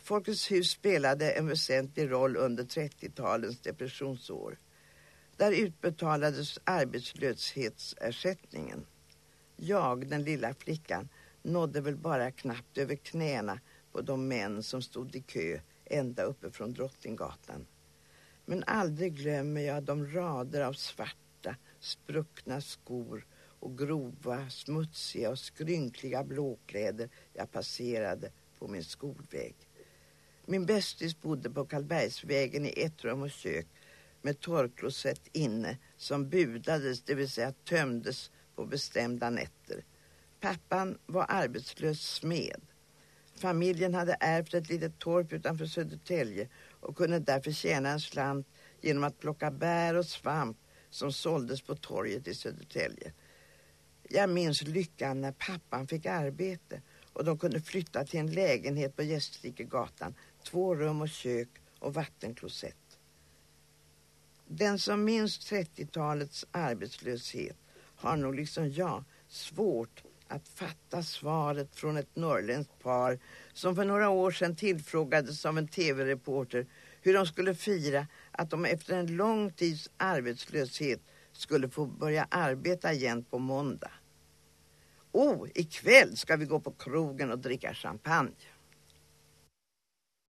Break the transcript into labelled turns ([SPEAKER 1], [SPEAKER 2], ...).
[SPEAKER 1] Folkets hus spelade en väsentlig roll under 30-talets depressionsår. Där utbetalades arbetslöshetsersättningen. Jag, den lilla flickan, nådde väl bara knappt över knäna på de män som stod i kö ända uppe från Drottninggatan. Men aldrig glömmer jag de rader av svarta, spruckna skor och grova, smutsiga och skrynkliga blåkläder jag passerade på min skolväg. Min bästis bodde på Karlbergsvägen i 1 rum och kök med torrklosett inne som budades, det vill säga tömdes på bestämda nätter. Pappan var arbetslös smed. Familjen hade ärvt ett litet torp utanför Södertälje och kunde därför tjäna en slant genom att plocka bär och svamp som såldes på torget i Södertälje. Jag minns lyckan när pappan fick arbete och de kunde flytta till en lägenhet på Gästrikegatan, 2 rum och kök och vattenklosett. Den som minns 30-talets arbetslöshet har nog liksom jag svårt att fatta svaret från ett norrländskt par som för några år sedan tillfrågades av en tv-reporter hur de skulle fira att de efter en lång tids arbetslöshet skulle få börja arbeta igen på måndag. Ikväll ska vi gå på krogen och dricka champagne.